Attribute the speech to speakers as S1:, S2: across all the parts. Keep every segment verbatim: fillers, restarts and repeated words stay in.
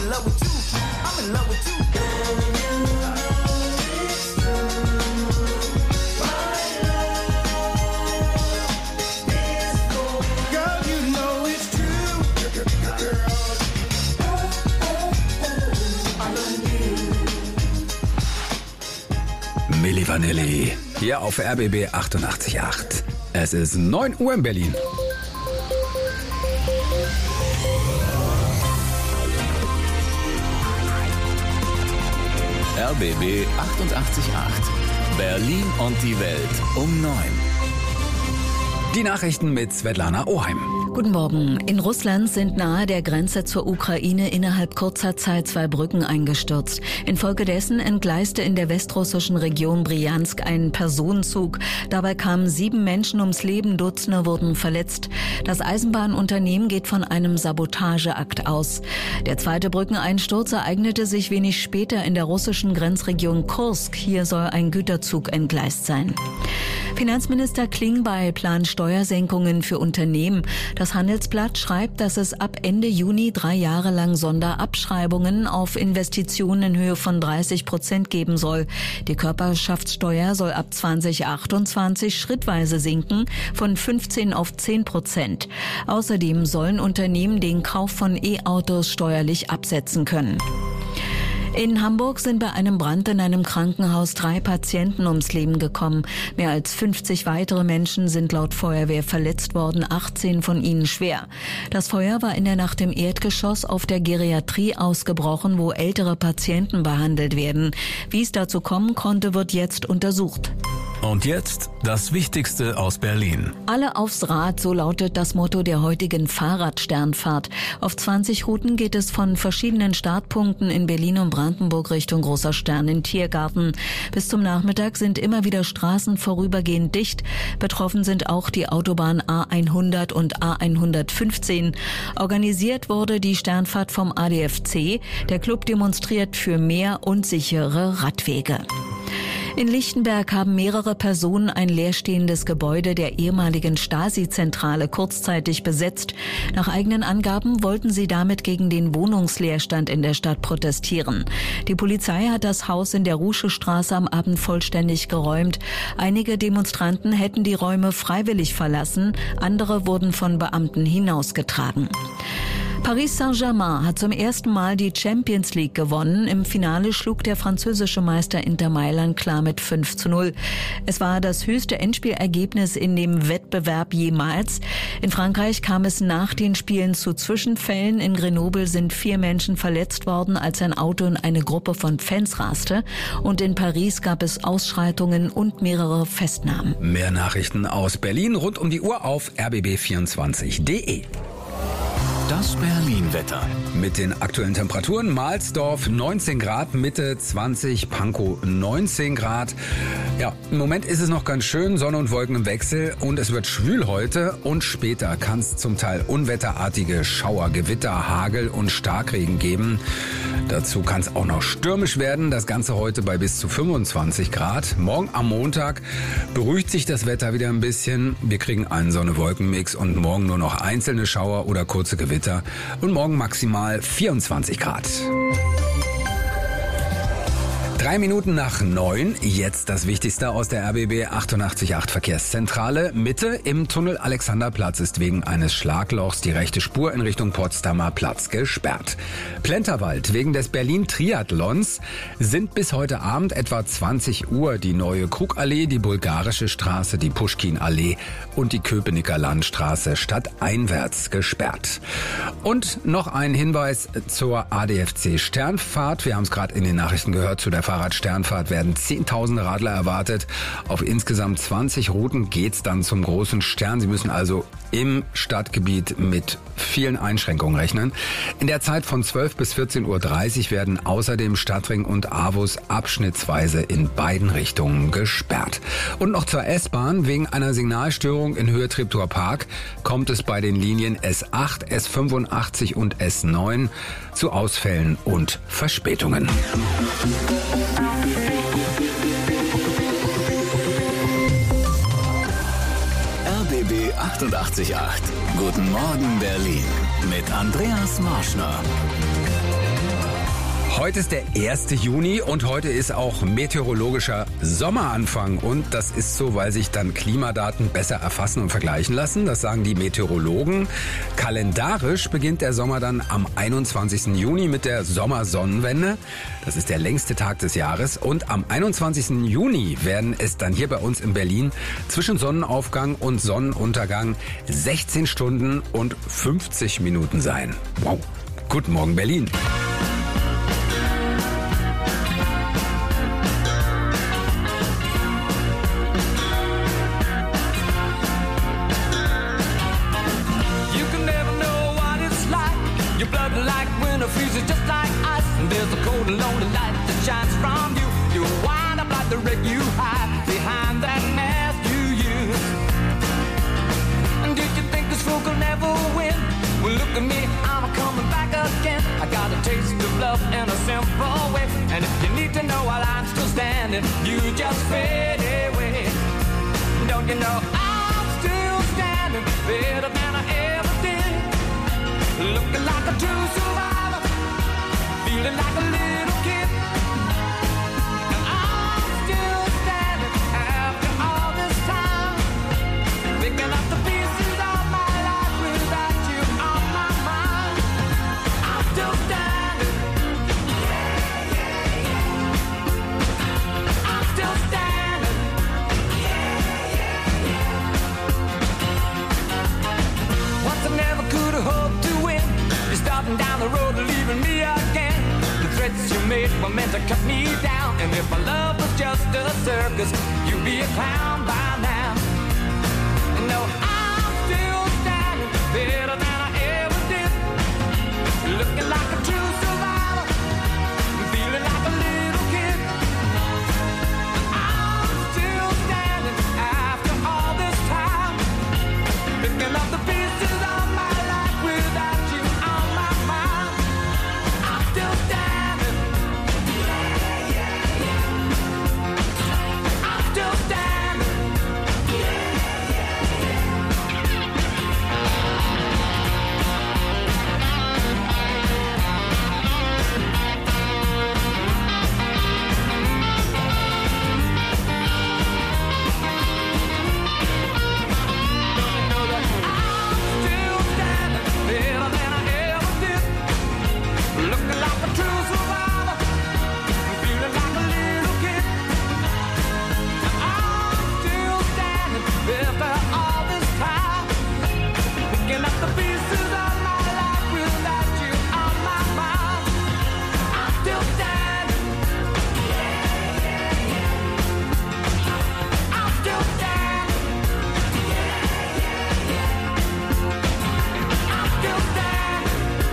S1: in love with you. I'm in love with you.
S2: Milli Vanilli, hier auf R B B achtundachtzig Komma acht. Es ist neun Uhr in Berlin.
S3: R B B achtundachtzig Komma acht. Berlin und die Welt um neun.
S2: Die Nachrichten mit Svetlana Oheim.
S4: Guten Morgen. In Russland sind nahe der Grenze zur Ukraine innerhalb kurzer Zeit zwei Brücken eingestürzt. Infolgedessen entgleiste in der westrussischen Region Bryansk ein Personenzug. Dabei kamen sieben Menschen ums Leben, Dutzende wurden verletzt. Das Eisenbahnunternehmen geht von einem Sabotageakt aus. Der zweite Brückeneinsturz ereignete sich wenig später in der russischen Grenzregion Kursk. Hier soll ein Güterzug entgleist sein. Finanzminister Klingbeil plant Steuersenkungen für Unternehmen. Das Handelsblatt schreibt, dass es ab Ende Juni drei Jahre lang Sonderabschreibungen auf Investitionen in Höhe von dreißig Prozent geben soll. Die Körperschaftssteuer soll ab zwanzig achtundzwanzig schrittweise sinken von fünfzehn auf zehn Prozent. Außerdem sollen Unternehmen den Kauf von E-Autos steuerlich absetzen können. In Hamburg sind bei einem Brand in einem Krankenhaus drei Patienten ums Leben gekommen. Mehr als fünfzig weitere Menschen sind laut Feuerwehr verletzt worden, achtzehn von ihnen schwer. Das Feuer war in der Nacht im Erdgeschoss auf der Geriatrie ausgebrochen, wo ältere Patienten behandelt werden. Wie es dazu kommen konnte, wird jetzt untersucht.
S3: Und jetzt das Wichtigste aus Berlin.
S4: Alle aufs Rad, so lautet das Motto der heutigen Fahrradsternfahrt. Auf zwanzig Routen geht es von verschiedenen Startpunkten in Berlin und Brandenburg Richtung Großer Stern in Tiergarten. Bis zum Nachmittag sind immer wieder Straßen vorübergehend dicht. Betroffen sind auch die Autobahn A hundert und A hundertfünfzehn. Organisiert wurde die Sternfahrt vom A D F C. Der Club demonstriert für mehr und sichere Radwege. In Lichtenberg haben mehrere Personen ein leerstehendes Gebäude der ehemaligen Stasi-Zentrale kurzzeitig besetzt. Nach eigenen Angaben wollten sie damit gegen den Wohnungsleerstand in der Stadt protestieren. Die Polizei hat das Haus in der Rusche-Straße am Abend vollständig geräumt. Einige Demonstranten hätten die Räume freiwillig verlassen, andere wurden von Beamten hinausgetragen. Paris Saint-Germain hat zum ersten Mal die Champions League gewonnen. Im Finale schlug der französische Meister Inter Mailand klar mit fünf zu null. Es war das höchste Endspielergebnis in dem Wettbewerb jemals. In Frankreich kam es nach den Spielen zu Zwischenfällen. In Grenoble sind vier Menschen verletzt worden, als ein Auto in eine Gruppe von Fans raste. Und in Paris gab es Ausschreitungen und mehrere Festnahmen.
S2: Mehr Nachrichten aus Berlin rund um die Uhr auf r b b vierundzwanzig punkt de.
S3: Das Berlin-Wetter.
S2: Mit den aktuellen Temperaturen: Mahlsdorf neunzehn Grad, Mitte zwanzig, Pankow neunzehn Grad. Ja, im Moment ist es noch ganz schön, Sonne und Wolken im Wechsel und es wird schwül heute und später kann es zum Teil unwetterartige Schauer, Gewitter, Hagel und Starkregen geben. Dazu kann es auch noch stürmisch werden, das Ganze heute bei bis zu fünfundzwanzig Grad. Morgen am Montag beruhigt sich das Wetter wieder ein bisschen. Wir kriegen einen Sonne-Wolken-Mix und morgen nur noch einzelne Schauer oder kurze Gewitter. Und morgen maximal vierundzwanzig Grad. Drei Minuten nach neun, jetzt das Wichtigste aus der R B B achtundachtzig Komma acht Verkehrszentrale. Mitte im Tunnel Alexanderplatz ist wegen eines Schlaglochs die rechte Spur in Richtung Potsdamer Platz gesperrt. Plenterwald, wegen des Berlin-Triathlons sind bis heute Abend etwa zwanzig Uhr die neue Krugallee, die Bulgarische Straße, die Puschkin-Allee und die Köpenicker Landstraße stadteinwärts gesperrt. Und noch ein Hinweis zur A D F C-Sternfahrt. Wir haben es gerade in den Nachrichten gehört, zu der Fahrradsternfahrt werden zehntausende Radler erwartet. Auf insgesamt zwanzig Routen geht's dann zum großen Stern. Sie müssen also im Stadtgebiet mit vielen Einschränkungen rechnen. In der Zeit von zwölf bis vierzehn Uhr dreißig werden außerdem Stadtring und Avus abschnittsweise in beiden Richtungen gesperrt. Und noch zur S-Bahn. Wegen einer Signalstörung in Höhe Treptower Park kommt es bei den Linien S acht, S fünfundachtzig und S neun zu Ausfällen und Verspätungen.
S3: R B B achtundachtzig Komma acht. Guten Morgen Berlin mit Andreas Marschner.
S2: Heute ist der erste Juni und heute ist auch meteorologischer Sommeranfang. Und das ist so, weil sich dann Klimadaten besser erfassen und vergleichen lassen. Das sagen die Meteorologen. Kalendarisch beginnt der Sommer dann am einundzwanzigsten Juni mit der Sommersonnenwende. Das ist der längste Tag des Jahres. Und am einundzwanzigsten Juni werden es dann hier bei uns in Berlin zwischen Sonnenaufgang und Sonnenuntergang sechzehn Stunden und fünfzig Minuten sein. Wow. Guten Morgen, Berlin.
S1: Like winter freezes just like ice, and there's a cold and lonely light that shines from you. You wind up like the wreck you hide behind that mask you use. And did you think this fool could never win? Well, look at me, I'm coming back again. I got a taste of love in a simple way, and if you need to know while I'm still standing, you just fade away. Don't you know I'm still standing better than I ever did? Looking like a true survivor, feeling like a little kid. And I'm still standing after all this time, picking up the pieces of my life without you on my mind. I'm still standing. Yeah, yeah, yeah. I'm still standing. Yeah, yeah, yeah. Once I never could have hoped to win. You're starting down the road and leaving me again. The threats you made were meant to cut me down. And if my love was just a circus, you'd be a clown by now. And no, I'm still standing better than I ever did. Looking like a true survivor, feeling like a little kid. And I'm still standing after all this time, picking up the pieces of my life without you on my mind. I'm still standing. Yeah, yeah, yeah. I'm still standing. Yeah, yeah, yeah. Know that I'm still standing better than I ever did. Looking like a true survivor, feeling like a little kid. I'm still standing after all this time, picking up the pieces of my life without you on my mind. I'm still standing. Yeah, yeah, yeah. I'm still standing. Yeah, yeah, yeah. I'm still standing.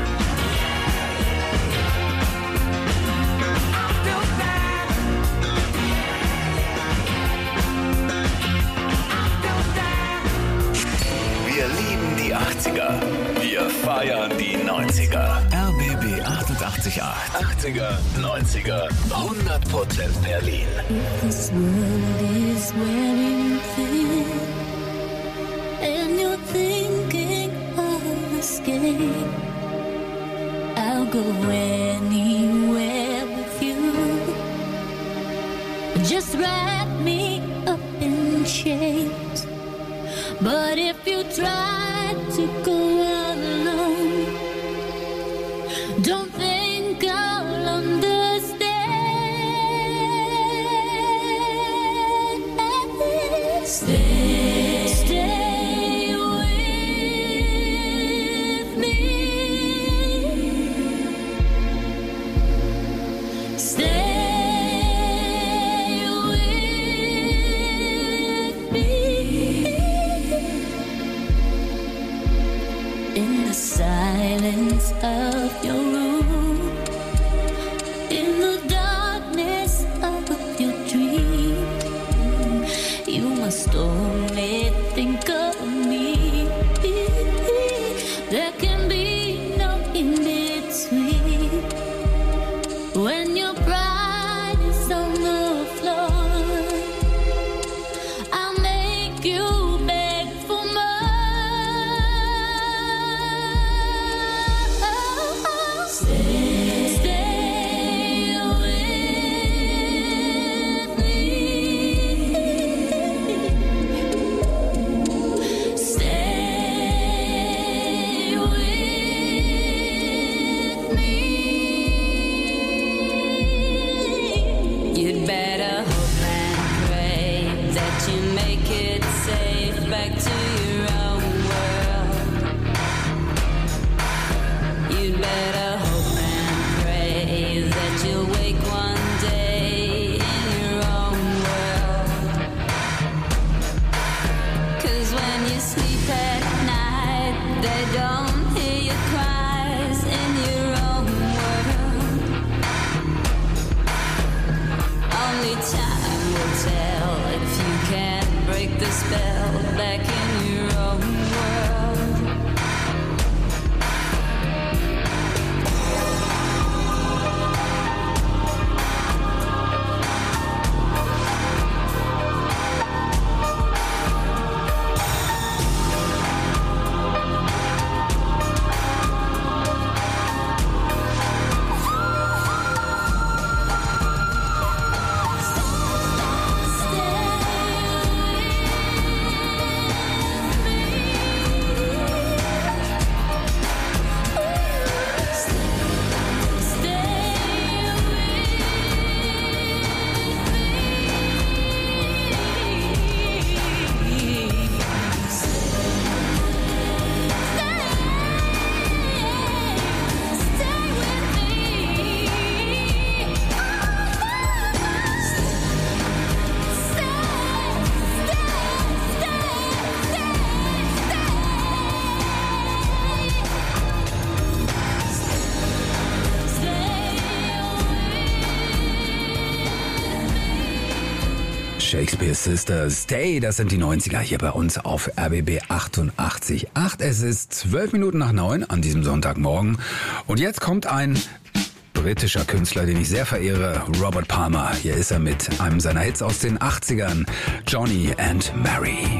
S3: Wir lieben die achtziger. Wir feiern die neunziger. R B B achtundachtzig Komma acht. achtziger, neunziger, hundert Prozent Berlin.
S5: This world is wearing thin, and you're thinking of escape. I'll go anywhere with you. Just wrap me up in chains. But if you try to go alone, don't think I'll understand. Stay, stay with me. Stay. back to your own world. You'd better hope and pray that you'll wake one day in your own world. 'Cause when you sleep at night, they don't hear your cries in your own world. Only time will tell if you can break the spell back in your own world.
S2: Shakespeare Sisters, Stay, das sind die neunziger hier bei uns auf R B B achtundachtzig Komma acht. Es ist zwölf Minuten nach neun an diesem Sonntagmorgen. Und jetzt kommt ein britischer Künstler, den ich sehr verehre, Robert Palmer. Hier ist er mit einem seiner Hits aus den achtzigern, Johnny and Mary.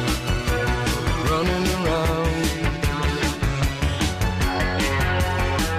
S6: Running around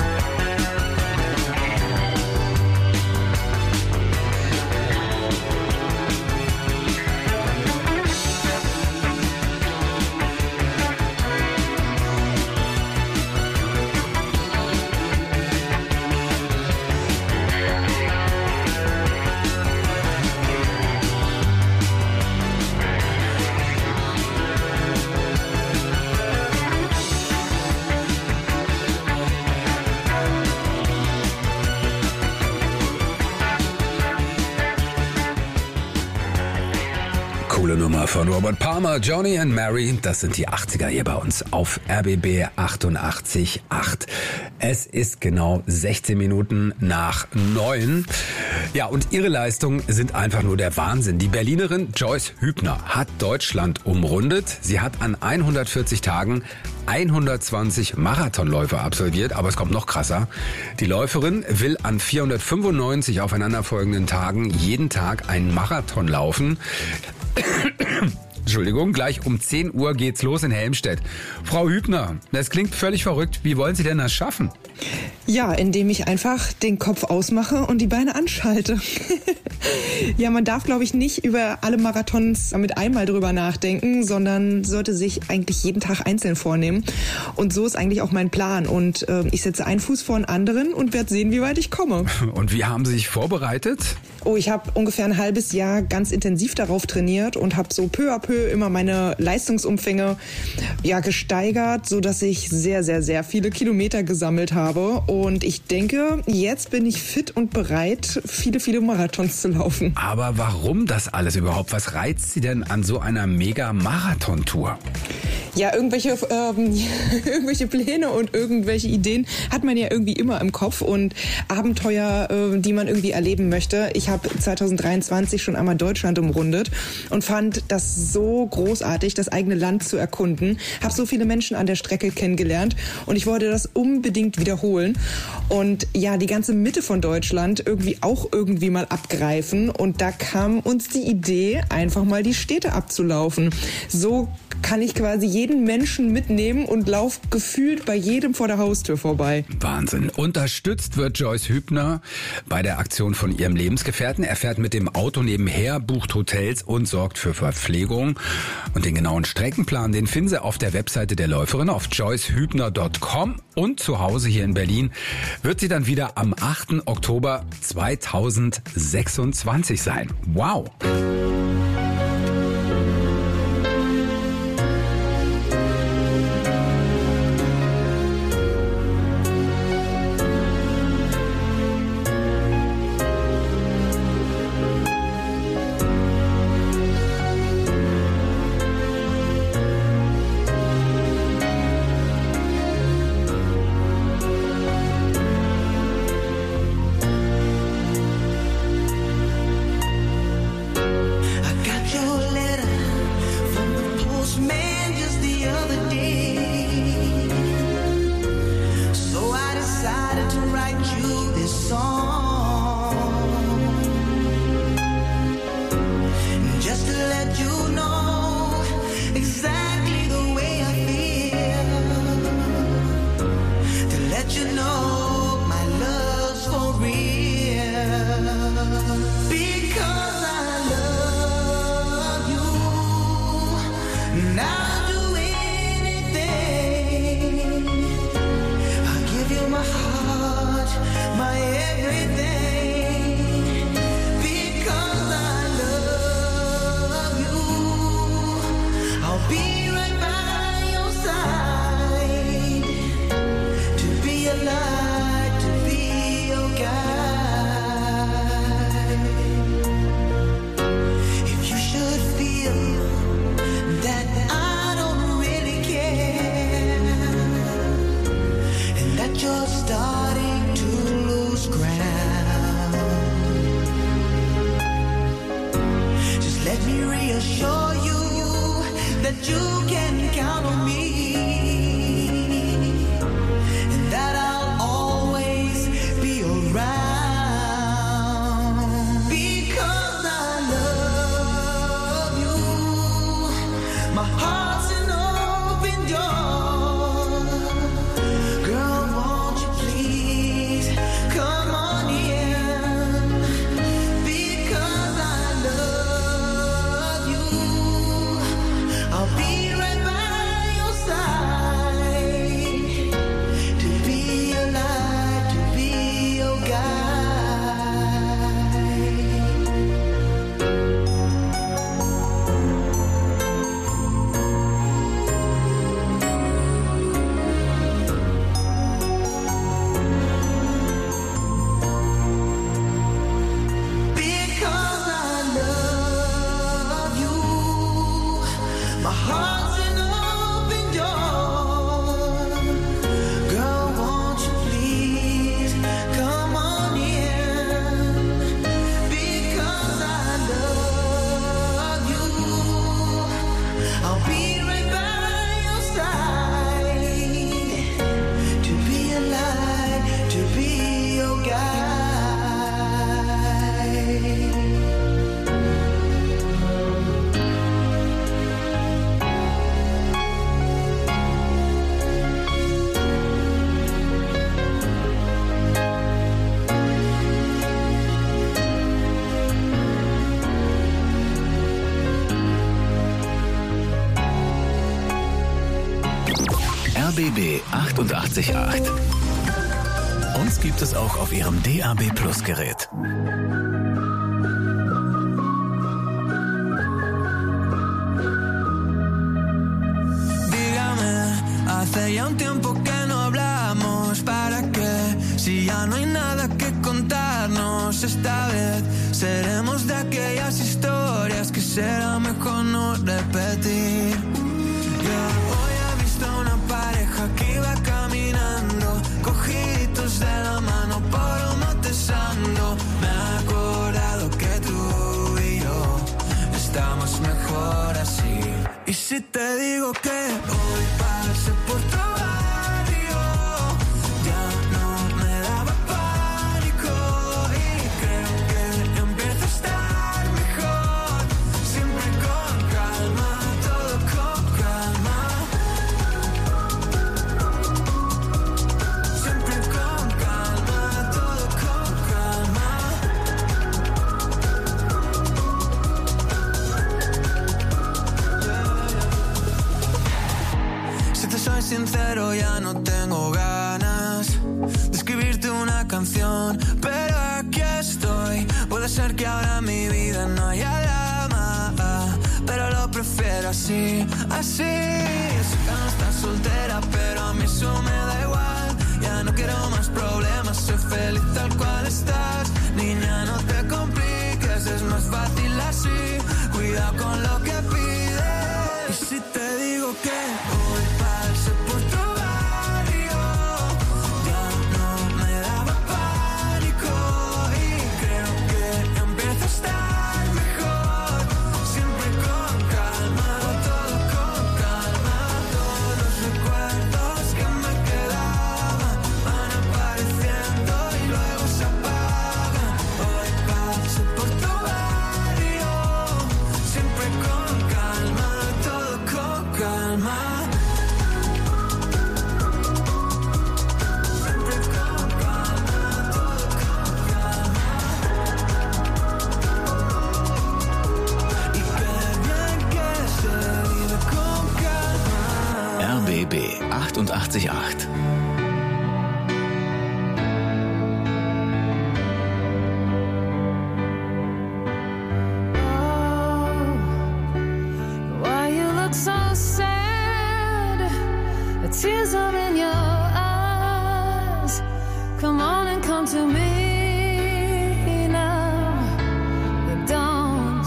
S2: Nummer von Robert Palmer, Johnny and Mary. Das sind die achtziger hier bei uns auf R B B achtundachtzig Komma acht. Es ist genau sechzehn Minuten nach neun. Ja, und ihre Leistungen sind einfach nur der Wahnsinn. Die Berlinerin Joyce Hübner hat Deutschland umrundet. Sie hat an hundertvierzig Tagen hundertzwanzig Marathonläufe absolviert, aber es kommt noch krasser. Die Läuferin will an vierhundertfünfundneunzig aufeinanderfolgenden Tagen jeden Tag einen Marathon laufen. Entschuldigung, gleich um zehn Uhr geht's los in Helmstedt. Frau Hübner, das klingt völlig verrückt. Wie wollen Sie denn das schaffen?
S6: Ja, indem ich einfach den Kopf ausmache und die Beine anschalte. Ja, man darf, glaube ich, nicht über alle Marathons mit einmal drüber nachdenken, sondern sollte sich eigentlich jeden Tag einzeln vornehmen. Und so ist eigentlich auch mein Plan. Und äh, ich setze einen Fuß vor den anderen und werde sehen, wie weit ich komme.
S2: Und wie haben Sie sich vorbereitet?
S6: Oh, ich habe ungefähr ein halbes Jahr ganz intensiv darauf trainiert und habe so peu à peu immer meine Leistungsumfänge ja, gesteigert, sodass ich sehr, sehr, sehr viele Kilometer gesammelt habe. Und ich denke, jetzt bin ich fit und bereit, viele, viele Marathons zu laufen.
S2: Aber warum das alles überhaupt? Was reizt Sie denn an so einer Mega-Marathon-Tour?
S6: Ja, irgendwelche, ähm, irgendwelche Pläne und irgendwelche Ideen hat man ja irgendwie immer im Kopf und Abenteuer, äh, die man irgendwie erleben möchte. Ich habe zwanzig dreiundzwanzig schon einmal Deutschland umrundet und fand das so großartig, das eigene Land zu erkunden. Habe so viele Menschen an der Strecke kennengelernt und ich wollte das unbedingt wiederholen. Und ja, die ganze Mitte von Deutschland irgendwie auch irgendwie mal abgreifen. Und da kam uns die Idee, einfach mal die Städte abzulaufen. So kann ich quasi jeden Menschen mitnehmen und lauf gefühlt bei jedem vor der Haustür vorbei.
S2: Wahnsinn. Unterstützt wird Joyce Hübner bei der Aktion von ihrem Lebensgefährten. Er fährt mit dem Auto nebenher, bucht Hotels und sorgt für Verpflegung. Und den genauen Streckenplan, den finden Sie auf der Webseite der Läuferin auf joyce hübner punkt com. Und zu Hause hier in Berlin wird sie dann wieder am achten Oktober zweitausendsechsundzwanzig sein. Wow!
S7: I'll be right by your side. My heart's an open door. Girl, won't you please come on in? Because I love you. I'll be right by your side. To be a light, to be your guide.
S3: R B B achtundachtzig Komma acht. Uns gibt es auch auf Ihrem D A B Plus Gerät.
S7: Dígame, hace ya un tiempo que no hablamos. ¿Para qué? Si ya no hay nada que contarnos. Esta vez seremos de aquellas historias que será mejor no repetir. Yeah. Hoy he visto una pareja que iba caminando, cogiditos de la mano por un matesando. Me he acordado que tú y yo estamos mejor así. Y si te digo que hoy pasé por tu barrio, ya no me daba pánico. Y creo que empieza a estar mejor. Siempre con calma, todo con calma. Siempre con calma, todo con calma. Si te soy sincero, ya no tengo ganas de escribirte una canción, pero aquí estoy. Puede ser que ahora en mi vida no haya drama, pero lo prefiero así, así. Sé que no estás soltera, pero a mí eso me da igual. Ya no quiero más problemas, soy feliz tal cual estás. Niña, no te compliques, es más fácil así. Cuidado con lo que pides. Y si te digo que hoy pasé por tu barrio, ya no me daba pánico. Y creo que empieza a estar mejor. Siempre con calma, todo con calma. Todos los recuerdos que me quedaban van apareciendo y luego se apagan. Hoy pasé por tu barrio, siempre con calma, todo con calma. Siempre con calma, todo con calma. Y qué bien que se vive con calma.
S3: R B B achtundachtzig Komma acht.
S5: Why you look so sad? The tears are in your eyes. Come on and come to me now. Don't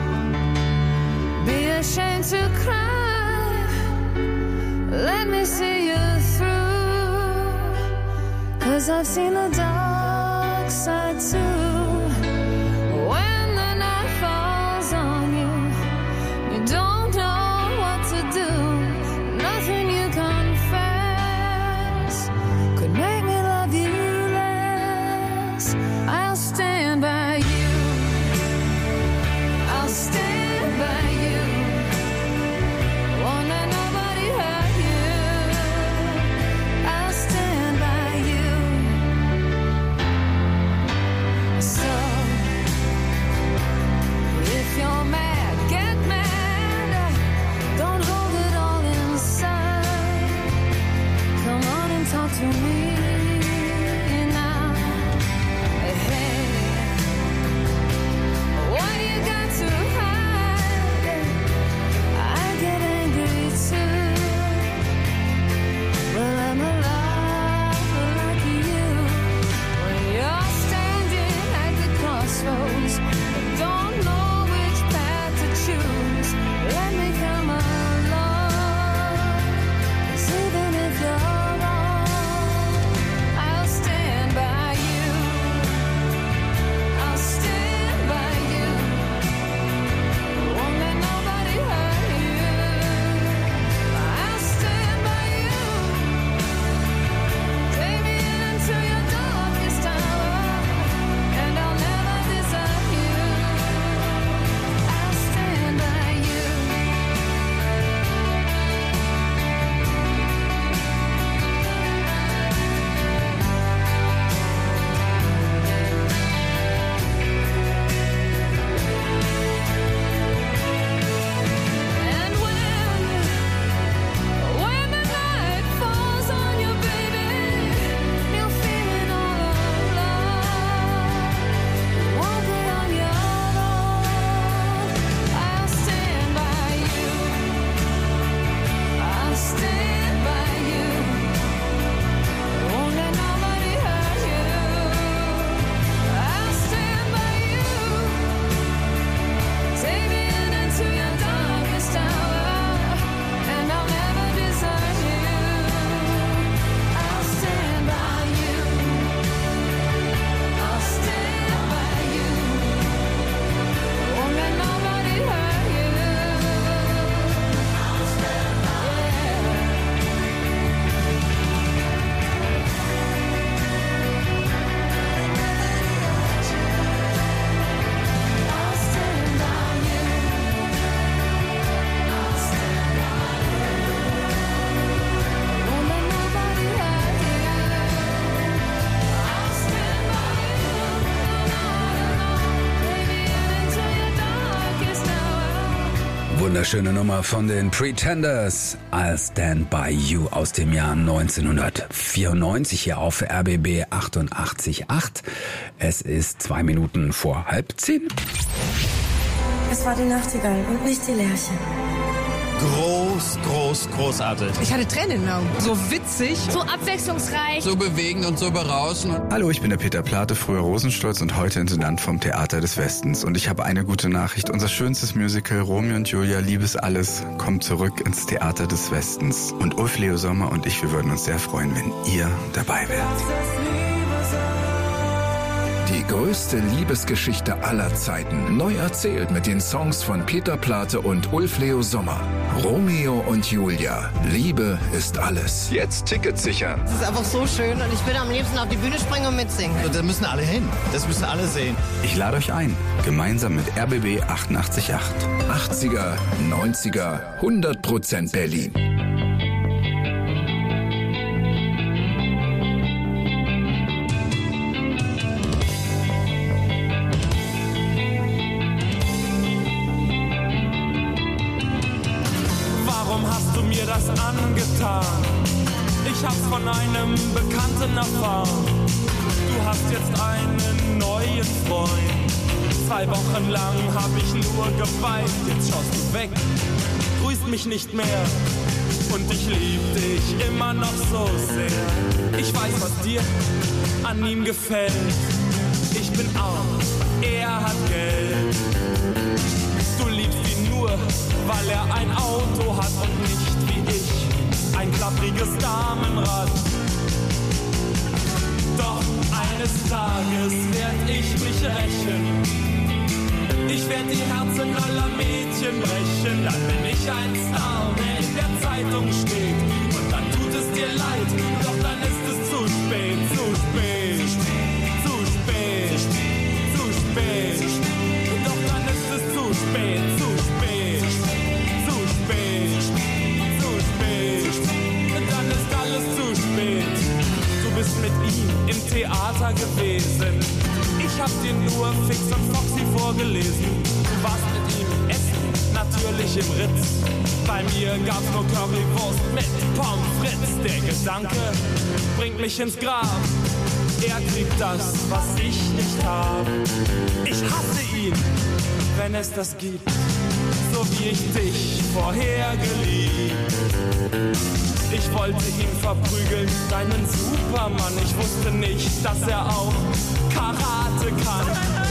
S5: be ashamed to cry. Let me see you through. 'Cause I've seen the dark side too. When the night falls on you, you don't know what to do. Nothing you confess could make me love you less. I'll stand by you. I'll stand by you. Won't let nobody hurt you. I'll stand by you.
S2: Wunderschöne Nummer von den Pretenders. I'll Stand By You aus dem Jahr neunzehnhundertvierundneunzig hier auf R B B achtundachtzig Komma acht. Es ist zwei Minuten vor halb zehn.
S8: Es war die Nachtigall und nicht die Lerche.
S9: Groß, groß, großartig.
S10: Ich hatte Tränen in den Augen. So witzig.
S11: So abwechslungsreich.
S9: So bewegend und so berauschend.
S12: Hallo, ich bin der Peter Plate, früher Rosenstolz und heute Intendant vom Theater des Westens. Und ich habe eine gute Nachricht. Unser schönstes Musical Romeo und Julia, Liebes Alles, kommt zurück ins Theater des Westens. Und Ulf Leo Sommer und ich, wir würden uns sehr freuen, wenn ihr dabei wärt.
S3: Die größte Liebesgeschichte aller Zeiten. Neu erzählt mit den Songs von Peter Plate und Ulf Leo Sommer. Romeo und Julia. Liebe ist alles. Jetzt Tickets sichern.
S10: Das ist einfach so schön und ich würde am liebsten auf die Bühne springen und mitsingen.
S9: Und da müssen alle hin. Das müssen alle sehen.
S12: Ich lade euch ein, gemeinsam mit R B B achtundachtzig Komma acht.
S3: achtziger, neunziger, hundert Prozent Berlin.
S1: Das angetan. Ich hab's von einem Bekannten erfahren. Du hast jetzt einen neuen Freund. Zwei Wochen lang hab ich nur geweint. Jetzt schaust du weg, grüßt mich nicht mehr. Und ich lieb dich immer noch so sehr. Ich weiß, was dir an ihm gefällt. Ich bin arm, er hat Geld. Du liebst ihn nur, weil er ein Auto hat und nicht wie ich ein klappriges Damenrad. Doch eines Tages werd ich mich rächen. Ich werd die Herzen aller Mädchen brechen. Dann bin ich ein Star, der in der Zeitung steht. Und dann tut es dir leid, doch dann ist es zu spät, zu spät, zu spät, zu spät. Doch dann ist es zu spät, zu spät, zu spät, zu spät. Dann ist alles zu spät. Du bist mit ihm im Theater gewesen. Ich hab dir nur Fix und Foxy vorgelesen. Du warst mit ihm essen, natürlich im Ritz. Bei mir gab's nur Currywurst mit Pommes frites. Der Gedanke bringt mich ins Grab. Er kriegt das, was ich nicht hab. Ich hasse ihn, wenn es das gibt, so wie ich dich vorher geliebt. Ich wollte ihn verprügeln, deinen Supermann. Ich wusste nicht, dass er auch Karate kann.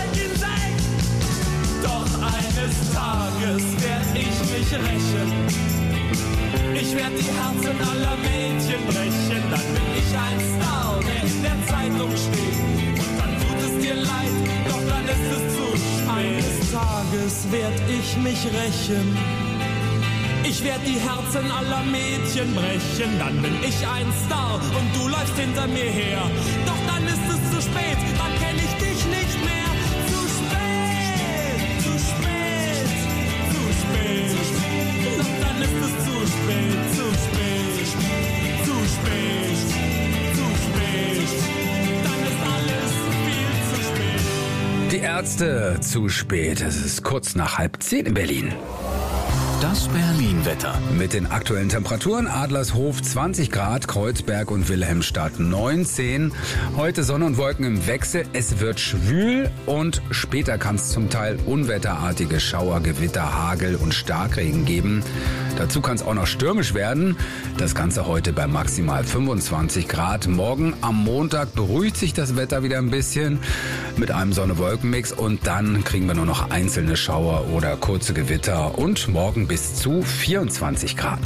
S1: Doch eines Tages werd ich mich rächen. Ich werd die Herzen aller Mädchen brechen. Dann bin ich ein Star, der in der Zeitung steht. Und dann tut es dir leid, doch dann ist es zu spät. Eines Tages werd ich mich rächen. Ich werd die Herzen aller Mädchen brechen. Dann bin ich ein Star und du läufst hinter mir her. Doch dann ist es zu spät, dann kenn ich dich nicht mehr. Zu spät, zu spät, zu spät. Doch dann ist es zu spät, zu spät, zu spät, zu spät. Dann ist alles viel zu spät.
S2: Die Ärzte, zu spät. Es ist kurz nach halb zehn in Berlin.
S3: Das Berlin-Wetter.
S2: Mit den aktuellen Temperaturen: Adlershof zwanzig Grad, Kreuzberg und Wilhelmstadt neunzehn. Heute Sonne und Wolken im Wechsel. Es wird schwül und später kann es zum Teil unwetterartige Schauer, Gewitter, Hagel und Starkregen geben. Dazu kann es auch noch stürmisch werden. Das Ganze heute bei maximal fünfundzwanzig Grad. Morgen am Montag beruhigt sich das Wetter wieder ein bisschen mit einem Sonne-Wolken-Mix und dann kriegen wir nur noch einzelne Schauer oder kurze Gewitter und morgen bis zu vierundzwanzig Grad.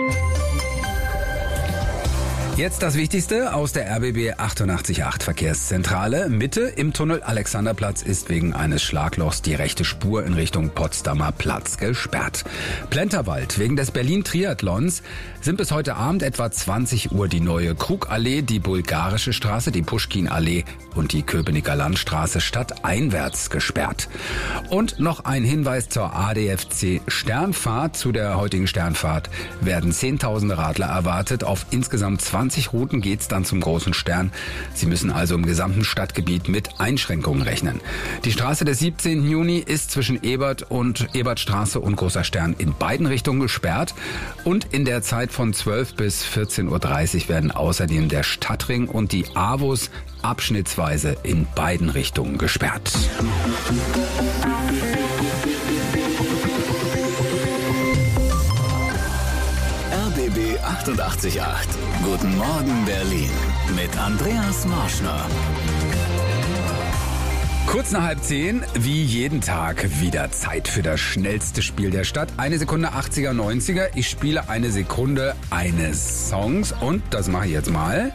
S2: Jetzt das Wichtigste aus der R B B achtundachtzig Komma acht Verkehrszentrale. Mitte im Tunnel Alexanderplatz ist wegen eines Schlaglochs die rechte Spur in Richtung Potsdamer Platz gesperrt. Plenterwald: Wegen des Berlin-Triathlons sind bis heute Abend etwa zwanzig Uhr die neue Krugallee, die Bulgarische Straße, die Puschkin-Allee und die Köpenicker Landstraße stadteinwärts gesperrt. Und noch ein Hinweis zur A D F C Sternfahrt. Zu der heutigen Sternfahrt werden Zehntausende Radler erwartet auf insgesamt zwanzig zwanzig Routen geht's dann zum Großen Stern. Sie müssen also im gesamten Stadtgebiet mit Einschränkungen rechnen. Die Straße des siebzehnten Juni ist zwischen Ebert und Ebertstraße und Großer Stern in beiden Richtungen gesperrt. Und in der Zeit von zwölf bis vierzehn Uhr dreißig werden außerdem der Stadtring und die AWUS abschnittsweise in beiden Richtungen gesperrt.
S3: R B B achtundachtzig Komma acht. Guten Morgen Berlin mit Andreas Marschner.
S2: Kurz nach halb zehn, wie jeden Tag, wieder Zeit für das schnellste Spiel der Stadt. Eine Sekunde achtziger, neunziger. Ich spiele eine Sekunde eines Songs und das mache ich jetzt mal.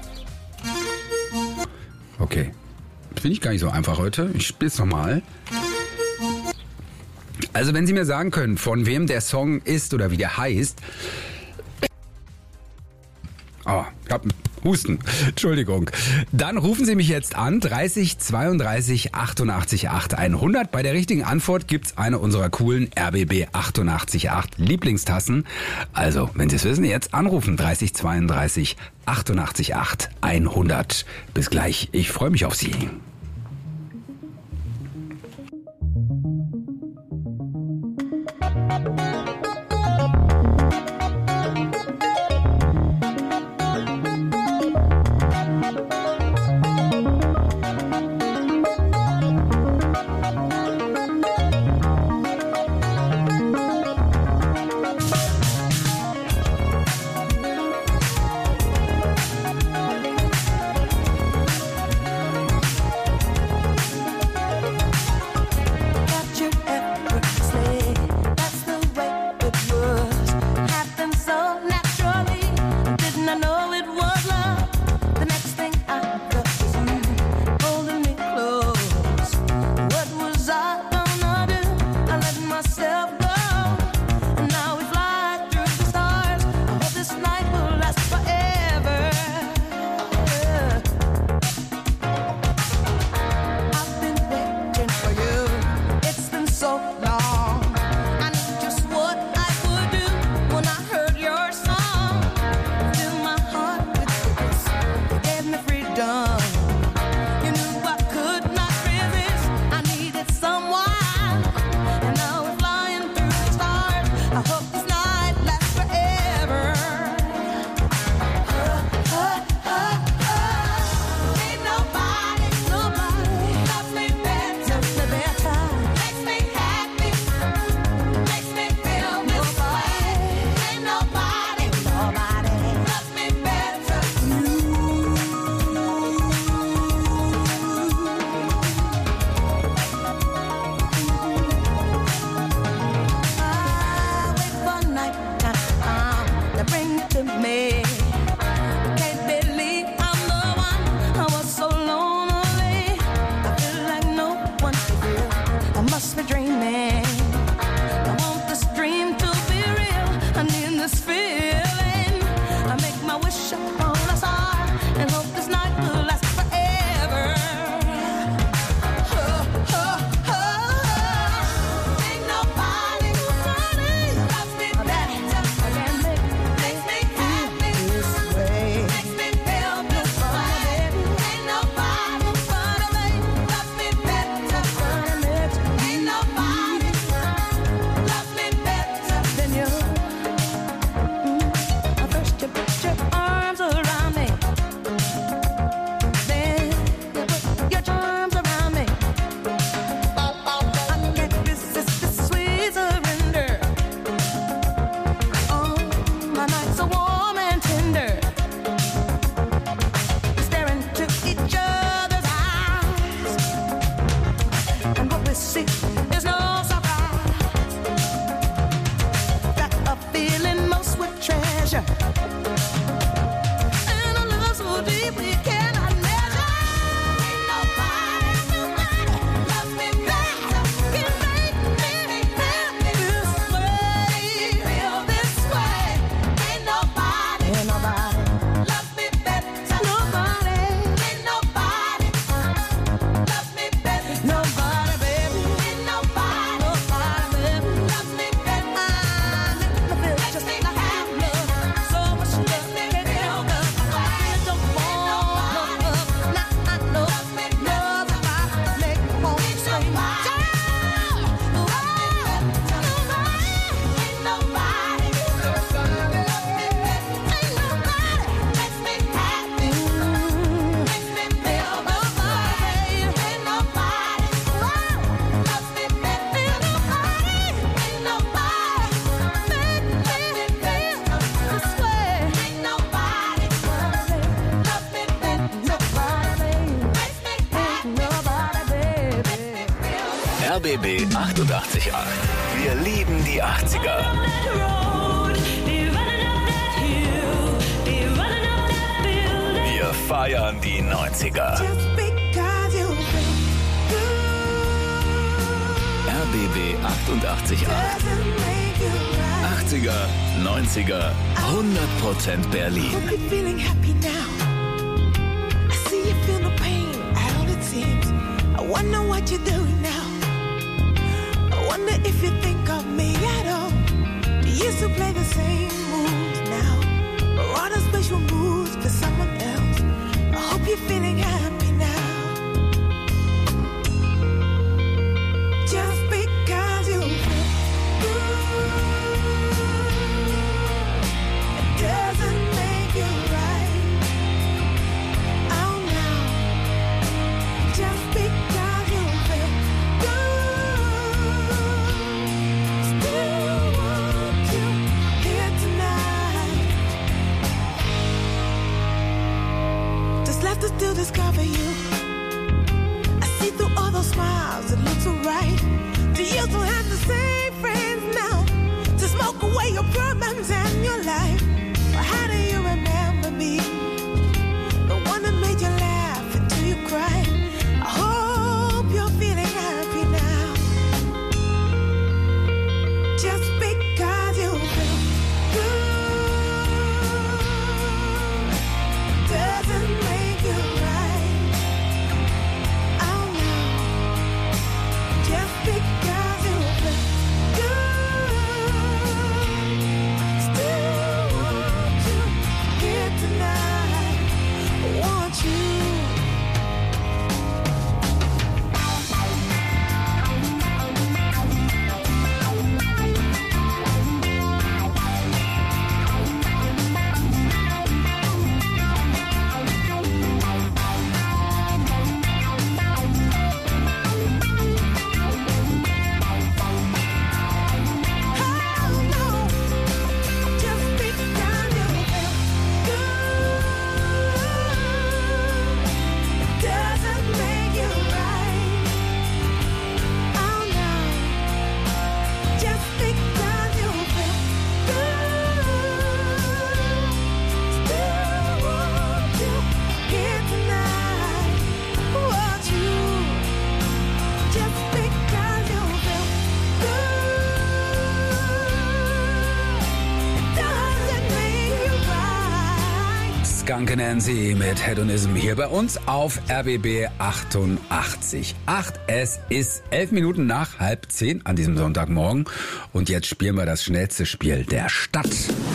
S2: Okay, finde ich gar nicht so einfach heute. Ich spiele es nochmal. Also wenn Sie mir sagen können, von wem der Song ist oder wie der heißt. Oh, ich hab Husten. Entschuldigung. Dann rufen Sie mich jetzt an. dreißig zweiunddreißig achtundachtzig acht hundert. Bei der richtigen Antwort gibt's eine unserer coolen R B B achtundachtzig Komma acht Lieblingstassen. Also, wenn Sie es wissen, jetzt anrufen. dreißig zweiunddreißig achtundachtzig acht hundert. Bis gleich. Ich freue mich auf Sie.
S5: So
S3: R B B achtundachtzig Komma acht. Wir lieben die achtziger. Wir feiern die neunziger. R B B achtundachtzig Komma acht. achtziger, neunziger, hundert Prozent Berlin.
S11: I wonder what you're doing now. I wonder if you think of me at all. You used to play the same moves now, but all the special moves for someone else. I hope you're feeling happy now. Just because you feel good, it doesn't make you right. Oh no, just because. Left to still discover you. I see through all those smiles, it looks so right. Do you still have the same friends now to smoke away your problems and your life? Or how do you remember me? The one that made you laugh until you cried. I hope you're feeling happy now. Just because you feel good doesn't make you right. Oh no, just because you feel good, still want you here tonight. Want you.
S2: Skunk Nancy mit Hedonism hier bei uns auf R B B achtundachtzig Komma acht. Es ist elf Minuten nach halb zehn an diesem Sonntagmorgen und jetzt spielen wir das schnellste Spiel der Stadt.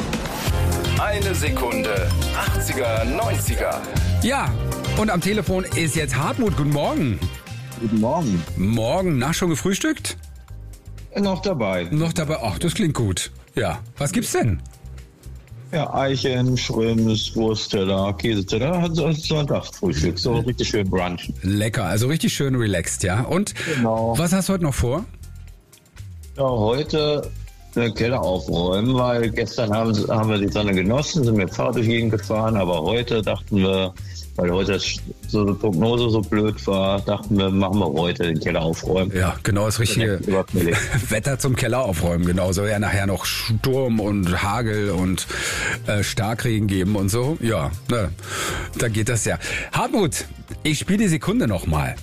S3: Eine Sekunde, achtziger, neunziger.
S2: Ja, und am Telefon ist jetzt Hartmut. Guten Morgen.
S13: Guten Morgen.
S2: Morgen, nach schon gefrühstückt?
S13: Noch dabei.
S2: Noch dabei, ach, das klingt gut. Ja, was gibt's denn?
S13: Ja, Eichen, Schrimps, Wurstteller, Käseteller, hat so Sonntagsfrühstück, so richtig schön Brunch.
S2: Lecker, also richtig schön relaxed, ja. Und
S13: genau.
S2: Was hast du heute noch vor?
S13: Ja, heute den Keller aufräumen, weil gestern haben, haben wir die Sonne genossen, sind mit dem Fahrrad durch die Gegend gefahren, aber heute dachten wir, weil heute so die Prognose so blöd war, dachten wir, machen wir heute den Keller aufräumen.
S2: Ja, genau das richtige Wetter zum Keller aufräumen. Genau, soll ja nachher noch Sturm und Hagel und äh, Starkregen geben und so. Ja, ne, da geht das ja. Hartmut, ich spiele die Sekunde nochmal.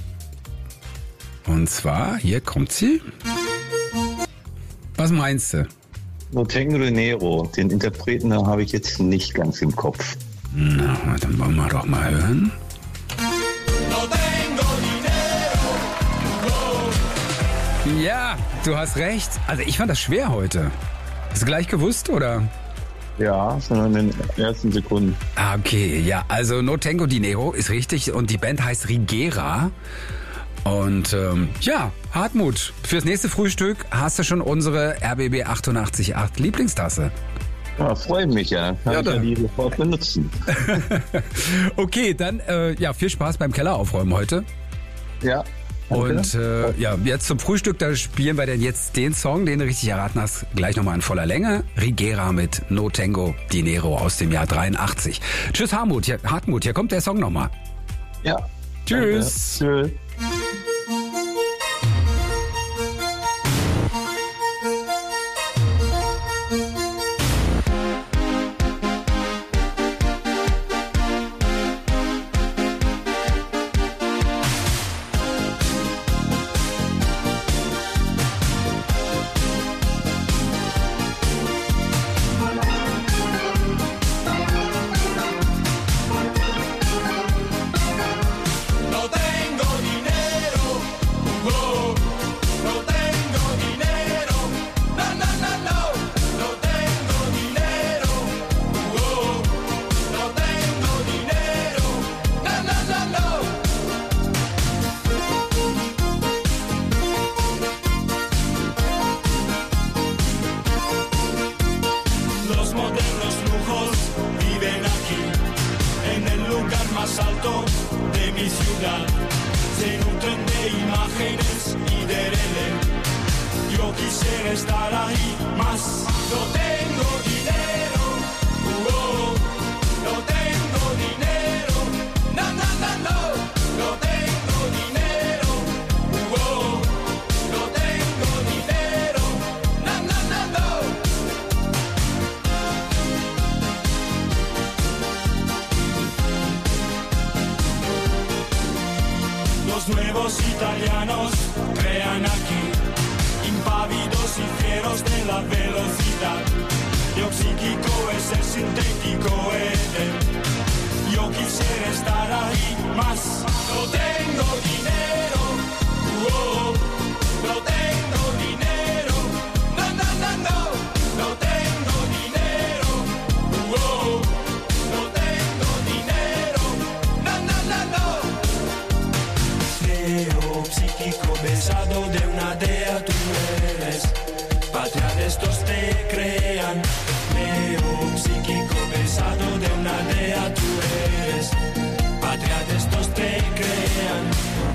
S2: Und zwar, hier kommt sie. Was meinst du?
S13: Notengo Dinero, den Interpreten habe ich jetzt nicht ganz im Kopf.
S2: Na, dann wollen wir doch mal hören. Ja, du hast recht. Also ich fand das schwer heute. Hast du gleich gewusst, oder?
S13: Ja, sondern in den ersten Sekunden.
S2: Ah, okay, ja. Also Notengo Dinero ist richtig und die Band heißt Rigera. Und ähm, ja, Hartmut, fürs nächste Frühstück hast du schon unsere R B B achtundachtzig Komma acht Lieblingstasse.
S13: Ja, freue mich ja. Kann
S2: ja,
S13: ich ja die sofort benutzen.
S2: Okay, dann äh, ja, viel Spaß beim Keller aufräumen heute.
S13: Ja. Danke.
S2: Und äh, ja, jetzt zum Frühstück, da spielen wir denn jetzt den Song, den du richtig erraten hast, gleich nochmal in voller Länge. Rigera mit Notengo Dinero aus dem Jahr dreiundachtzig. Tschüss Hartmut, hier, Hartmut, hier kommt der Song nochmal.
S13: Ja.
S2: Tschüss.
S13: Danke. Tschüss.
S14: alto de mi ciudad. Se nutren de imágenes y de relé. Yo quisiera estar ahí, más no tengo dinero. Uh, oh, no tengo dinero. No, no, no, no. No tengo dinero. Uh, oh, no tengo dinero. No, no, no, no. Los nuevos italianos crean aquí, impávidos y fieros de la velocidad. Yo psíquico es el sintético Eden. Yo quisiera estar ahí, más no tengo dinero. Uh, oh, no tengo dinero. No, no, no, no. No tengo dinero. Uh, oh, no tengo dinero. No, no, no, no. Neo psíquico besado de una dea tú eres. Patria de estos te crean. Neo psíquico besado de una dea tú eres. Patria de estos te crean.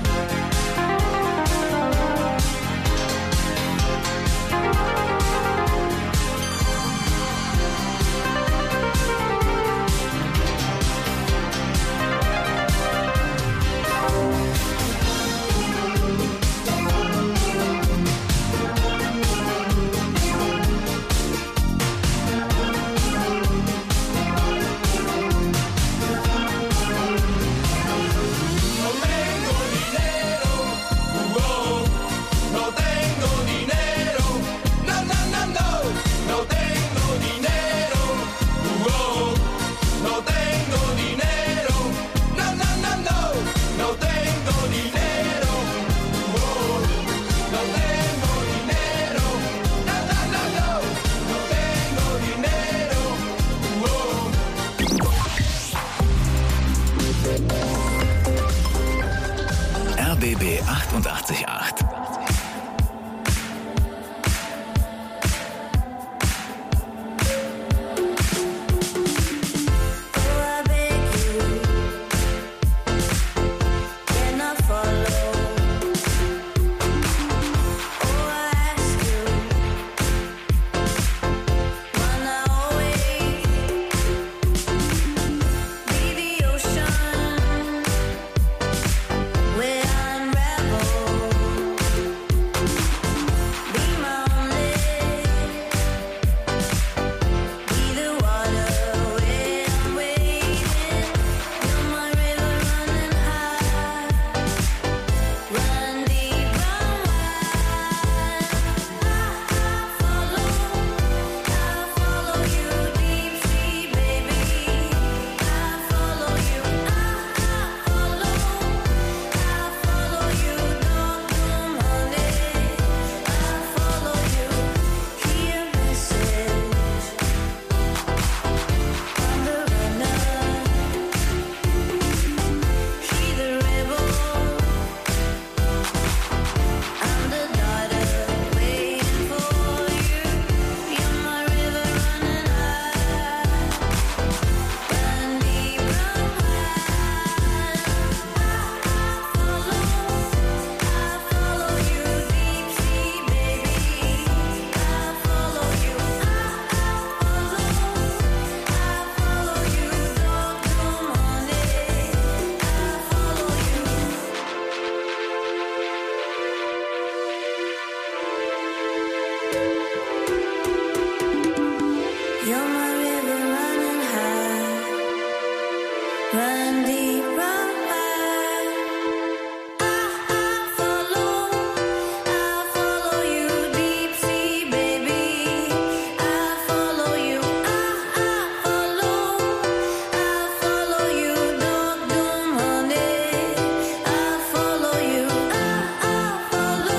S3: R B B achtundachtzig Komma acht.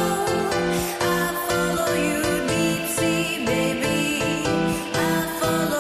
S5: Follow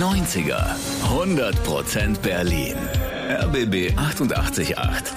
S15: neunziger. hundert Prozent Berlin. R B B achtundachtzig Komma acht.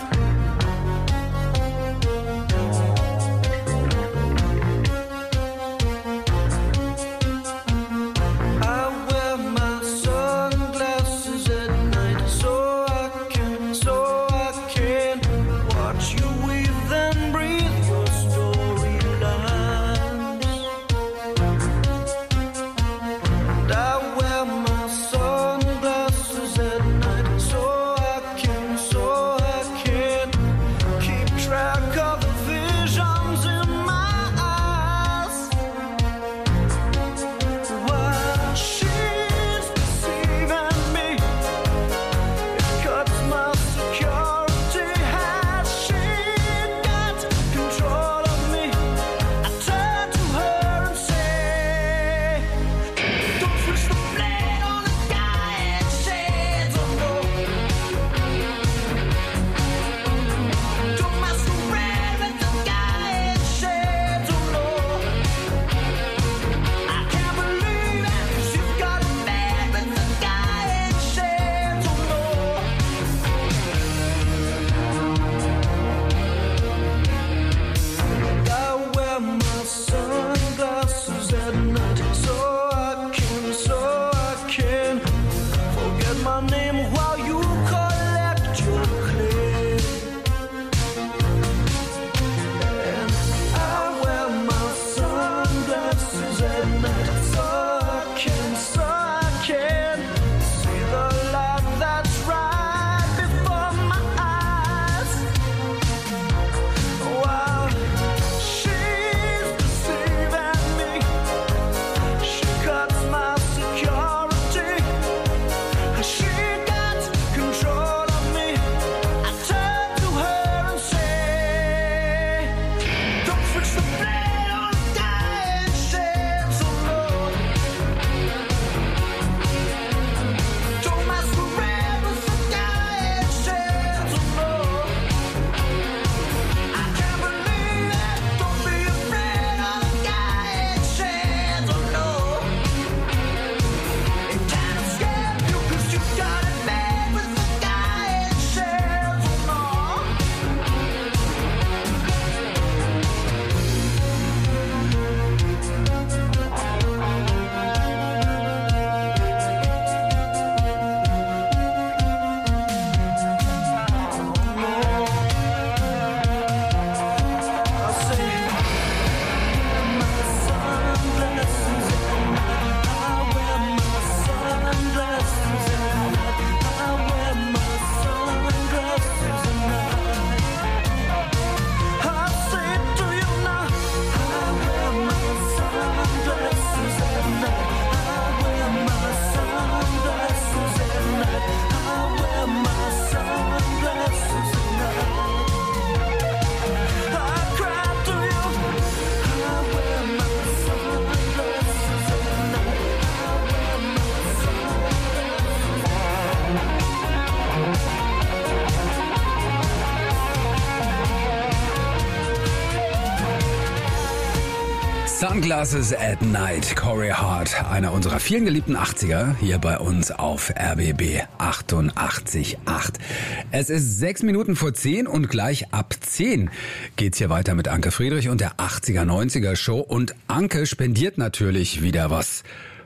S2: Sunglasses at Night, Corey Hart, einer unserer vielen geliebten achtziger, hier bei uns auf R B B achtundachtzig Komma acht. Es ist sechs Minuten vor zehn und gleich ab zehn geht's hier weiter mit Anke Friedrich und der achtziger neunziger Show. Und Anke spendiert natürlich wieder was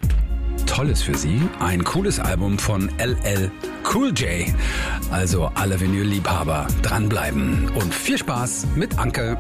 S2: Tolles für Sie. Ein cooles Album von L L Cool J. Also alle Vinyl-Liebhaber dranbleiben und viel Spaß mit Anke.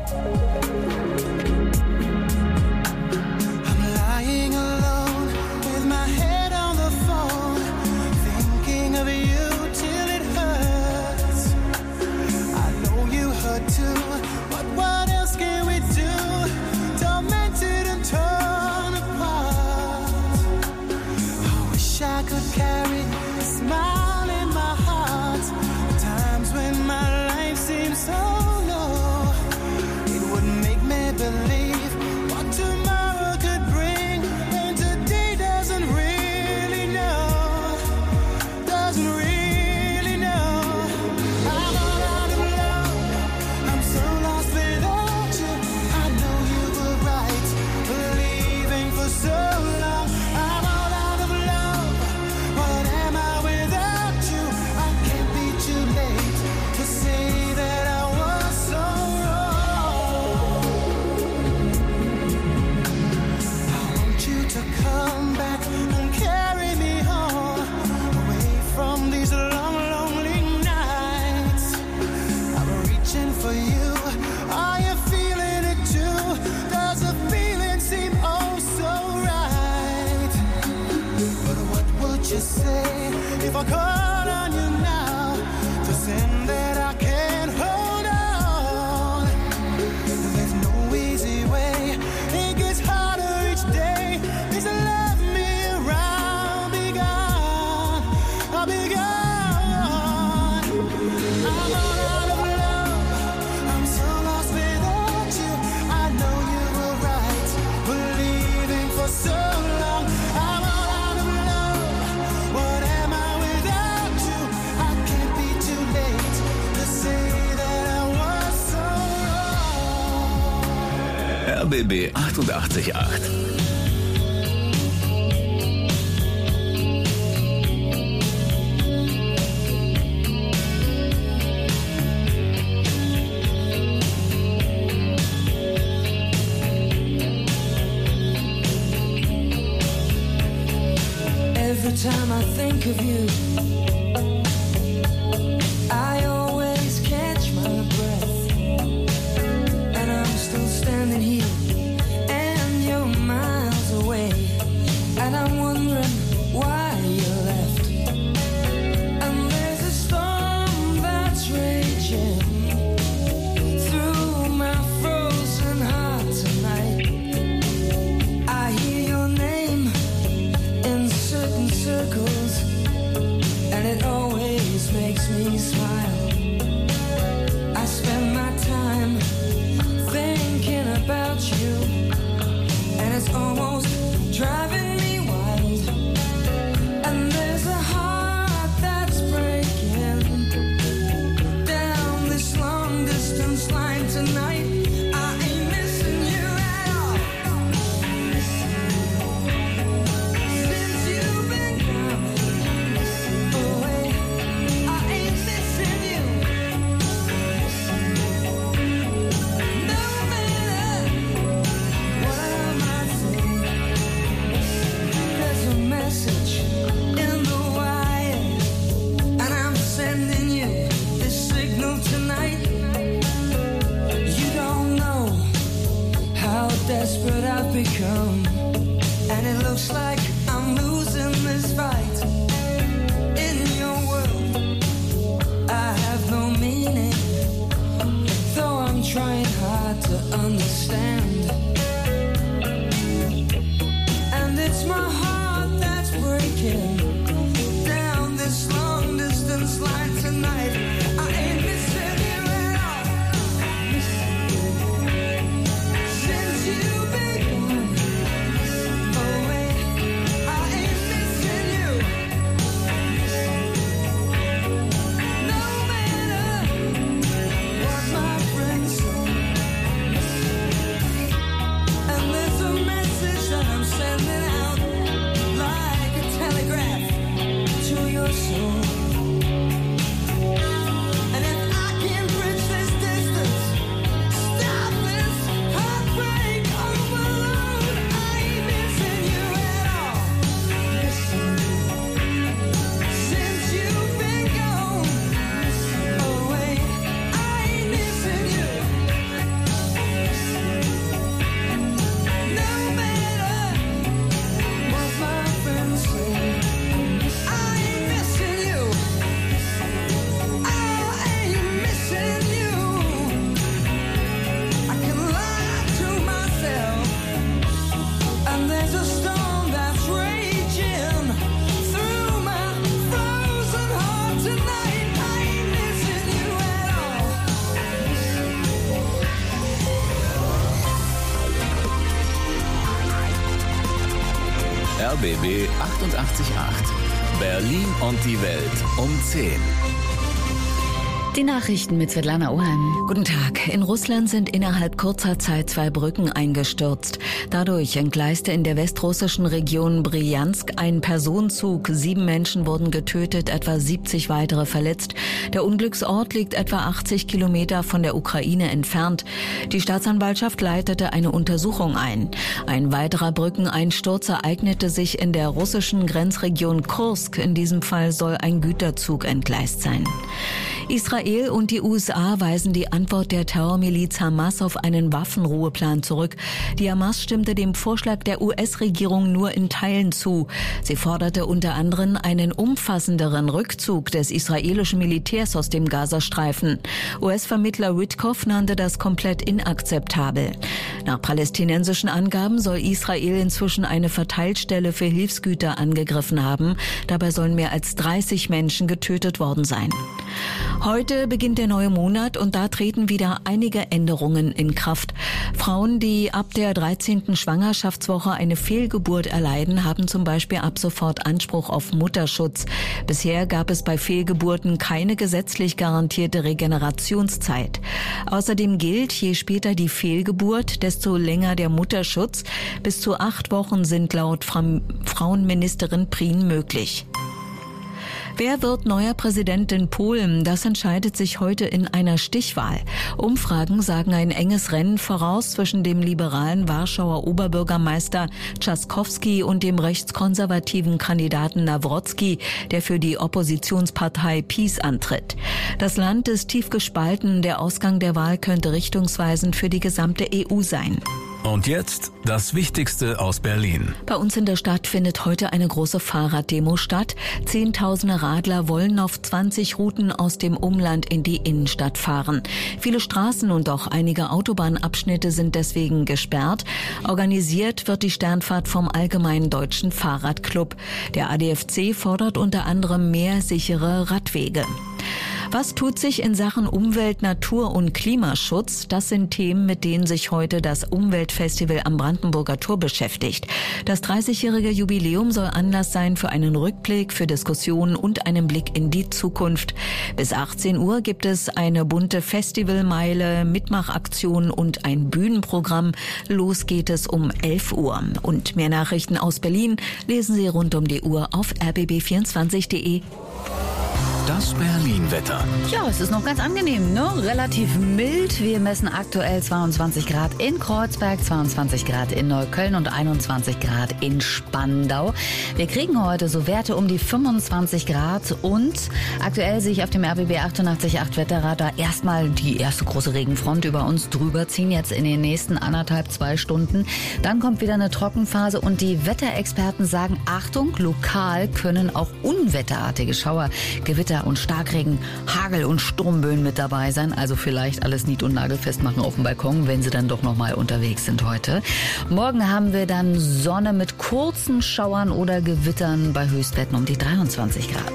S11: So low, it would make me believe
S15: B B achtundachtzig Komma acht.
S16: Every time I think of you, I always catch my breath, and I'm still standing here, and you're miles away, and I'm wondering why you left. And there's a storm that's raging through my frozen heart tonight. I hear your name in certain circles, and it always makes me smile. I spend my time thinking about you, and it's almost driving me wild. And there's a heart that's breaking down this long distance line tonight. I ain't missing you at all. Since you've been gone away, I ain't missing you. No matter what I might say, there's a message in the wire, and I'm sending you this signal tonight. You don't know how desperate I've become, and it looks like I'm losing this fight. In your world, I have no meaning, though I'm trying hard to understand. And it's my heart that's breaking down this long distance line tonight. I ain't missing you at all. Since you've been gone away, I ain't missing you. No matter what my friends say. And there's a message that I'm sending out like a telegraph to your soul. And if I can bridge this distance, stop this heartbreak overload, I ain't missing you at all. Since you've been gone away, I ain't missing you. No matter what my friends say, I ain't missing you. I ain't missing you. I can lie to myself, and there's a storm that's raging through my frozen heart tonight. I ain't missing you at all.
S15: R B B achtundachtzig Komma acht. Berlin und die Welt um zehn.
S4: Die Nachrichten mit Svetlana Oheim. Guten Tag. In Russland sind innerhalb kurzer Zeit zwei Brücken eingestürzt. Dadurch entgleiste in der westrussischen Region Bryansk ein Personenzug. Sieben Menschen wurden getötet, etwa siebzig weitere verletzt. Der Unglücksort liegt etwa achtzig Kilometer von der Ukraine entfernt. Die Staatsanwaltschaft leitete eine Untersuchung ein. Ein weiterer Brückeneinsturz ereignete sich in der russischen Grenzregion Kursk. In diesem Fall soll ein Güterzug entgleist sein. Israel und die U S A weisen die Antwort der Terrormiliz Hamas auf einen Waffenruheplan zurück. Die Hamas stimmte dem Vorschlag der U S-Regierung nur in Teilen zu. Sie forderte unter anderem einen umfassenderen Rückzug des israelischen Militärs aus dem Gazastreifen. U S-Vermittler Witkoff nannte das komplett inakzeptabel. Nach palästinensischen Angaben soll Israel inzwischen eine Verteilstelle für Hilfsgüter angegriffen haben. Dabei sollen mehr als dreißig Menschen getötet worden sein. Heute beginnt der neue Monat und da treten wieder einige Änderungen in Kraft. Frauen, die ab der dreizehnten Schwangerschaftswoche eine Fehlgeburt erleiden, haben zum Beispiel ab sofort Anspruch auf Mutterschutz. Bisher gab es bei Fehlgeburten keine gesetzlich garantierte Regenerationszeit. Außerdem gilt, je später die Fehlgeburt, desto länger der Mutterschutz. Bis zu acht Wochen sind laut Fra- Frauenministerin Prien möglich. Wer wird neuer Präsident in Polen? Das entscheidet sich heute in einer Stichwahl. Umfragen sagen ein enges Rennen voraus zwischen dem liberalen Warschauer Oberbürgermeister Trzaskowski und dem rechtskonservativen Kandidaten Nawrocki, der für die Oppositionspartei PiS antritt. Das Land ist tief gespalten. Der Ausgang der Wahl könnte richtungsweisend für die gesamte E U sein.
S15: Und jetzt das Wichtigste aus Berlin.
S4: Bei uns in der Stadt findet heute eine große Fahrraddemo statt. Zehntausende Radler wollen auf zwanzig Routen aus dem Umland in die Innenstadt fahren. Viele Straßen und auch einige Autobahnabschnitte sind deswegen gesperrt. Organisiert wird die Sternfahrt vom Allgemeinen Deutschen Fahrradclub. Der A D F C fordert unter anderem mehr sichere Radwege. Was tut sich in Sachen Umwelt, Natur und Klimaschutz? Das sind Themen, mit denen sich heute das Umweltfestival am Brandenburger Tor beschäftigt. Das dreißigjährige Jubiläum soll Anlass sein für einen Rückblick, für Diskussionen und einen Blick in die Zukunft. Bis achtzehn Uhr gibt es eine bunte Festivalmeile, Mitmachaktionen und ein Bühnenprogramm. Los geht es um elf Uhr. Und mehr Nachrichten aus Berlin lesen Sie rund um die Uhr auf r b b vierundzwanzig punkt de.
S15: Das Berlin-Wetter.
S17: Ja, es ist noch ganz angenehm, ne? Relativ mild. Wir messen aktuell zweiundzwanzig Grad in Kreuzberg, zweiundzwanzig Grad in Neukölln und einundzwanzig Grad in Spandau. Wir kriegen heute so Werte um die fünfundzwanzig Grad und aktuell sehe ich auf dem R B B achtundachtzig Komma acht Wetterradar erstmal die erste große Regenfront über uns drüber ziehen, jetzt in den nächsten anderthalb, zwei Stunden. Dann kommt wieder eine Trockenphase und die Wetterexperten sagen, Achtung, lokal können auch unwetterartige Schauer, Gewitter und Starkregen, Hagel und Sturmböen mit dabei sein. Also vielleicht alles nied- und nagelfest machen auf dem Balkon, wenn sie dann doch noch mal unterwegs sind heute. Morgen haben wir dann Sonne mit kurzen Schauern oder Gewittern bei Höchstwerten um die dreiundzwanzig Grad.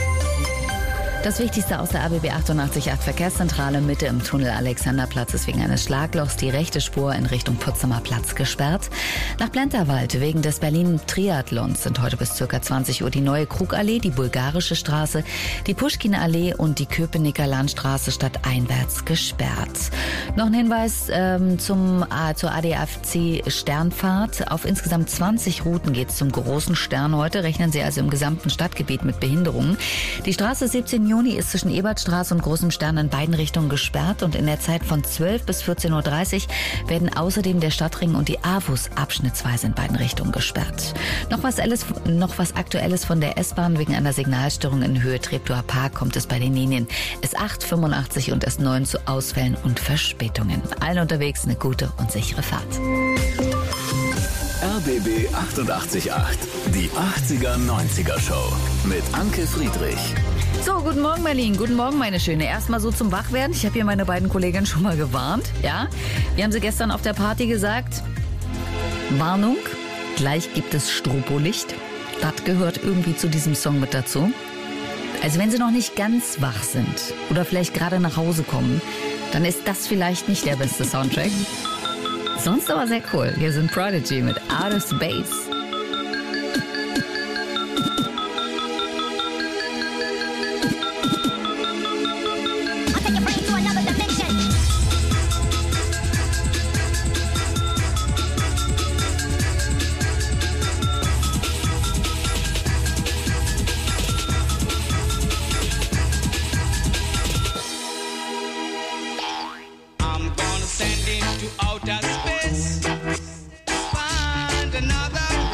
S17: Das Wichtigste aus der R B B achtundachtzig Komma acht Verkehrszentrale: Mitte im Tunnel Alexanderplatz ist wegen eines Schlaglochs die rechte Spur in Richtung Potsdamer Platz gesperrt. Nach Blenterwald wegen des Berlin-Triathlons sind heute bis ca. zwanzig Uhr die Neue Krugallee, die Bulgarische Straße, die Puschkin-Allee und die Köpenicker Landstraße stadteinwärts gesperrt. Noch ein Hinweis ähm, zum, äh, zur A D F C-Sternfahrt. Auf insgesamt zwanzig Routen geht es zum großen Stern heute. Rechnen Sie also im gesamten Stadtgebiet mit Behinderungen. Die Straße siebzehnten Juni ist zwischen Ebertstraße und Großem Stern in beiden Richtungen gesperrt und in der Zeit von zwölf bis vierzehn Uhr dreißig werden außerdem der Stadtring und die A W U S abschnittsweise in beiden Richtungen gesperrt. Noch was, alles, noch was Aktuelles von der S-Bahn: wegen einer Signalstörung in Höhe Treptower Park kommt es bei den Linien S acht, fünfundachtzig und S neun zu Ausfällen und Verspätungen. Allen unterwegs eine gute und sichere Fahrt.
S15: R B B achtundachtzig Komma acht, die achtziger neunziger Show mit Anke Friedrich.
S17: So, guten Morgen Berlin, guten Morgen meine Schöne. Erstmal so zum Wachwerden. Ich habe hier meine beiden Kolleginnen schon mal gewarnt. Ja, wir haben sie gestern auf der Party gesagt. Warnung, gleich gibt es Stropolicht. Das gehört irgendwie zu diesem Song mit dazu. Also wenn sie noch nicht ganz wach sind oder vielleicht gerade nach Hause kommen, dann ist das vielleicht nicht der beste Soundtrack. Sonst aber sehr cool. Hier sind Prodigy mit Outer Space.
S18: Outer space, find another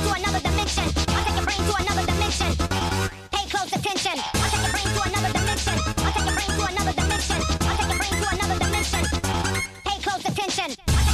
S18: to another dimension. I'll take your brain to another dimension. Pay close attention. I'll take your brain to another dimension. I'll take your brain to another dimension. I'll take your brain to another dimension. Pay close attention.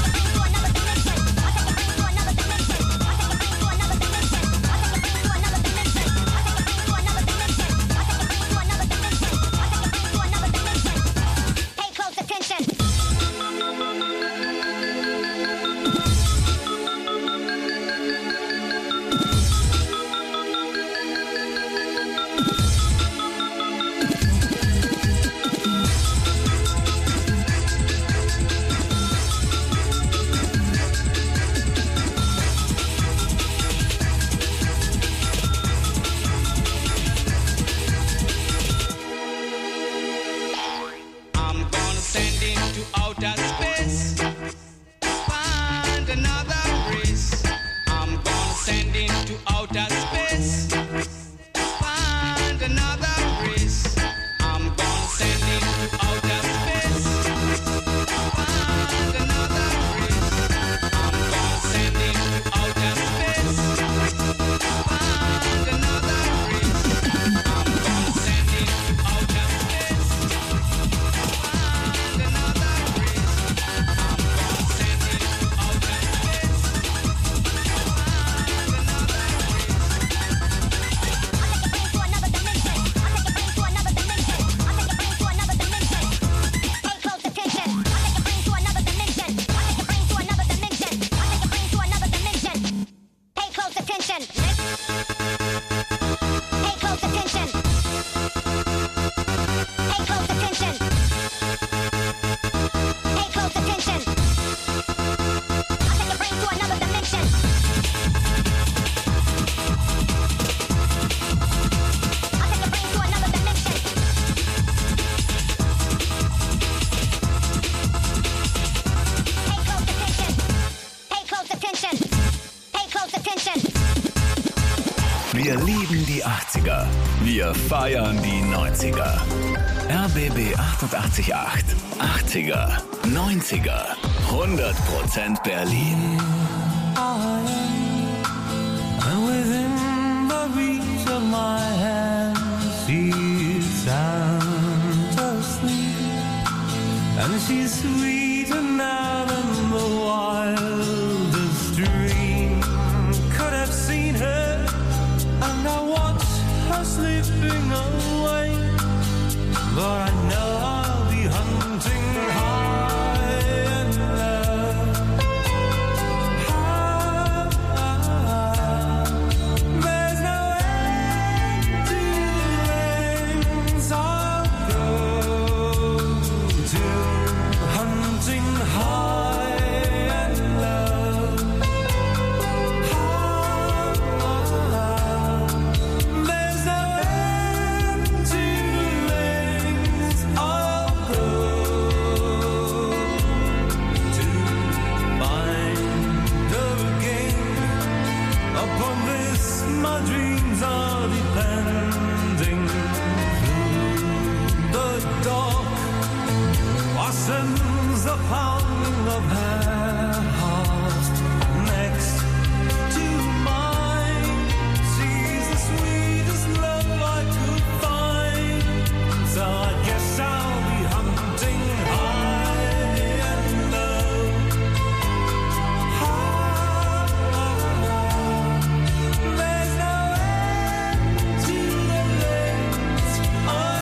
S15: Wir lieben die achtziger. Wir feiern die neunziger. R B B achtundachtzig Komma acht. achtziger, neunziger, hundert Prozent Berlin.
S16: And within the reach of my hand, she's sound asleep, and she's sweeter now than the wildest dream could have seen her. And I watch her slipping away, but I know I'll be hunting high and low. High, there's no end to the lengths I'll go to, hunting high and low. High, there's no end to the lengths I'll go to find her again. Upon this my dreams all depend.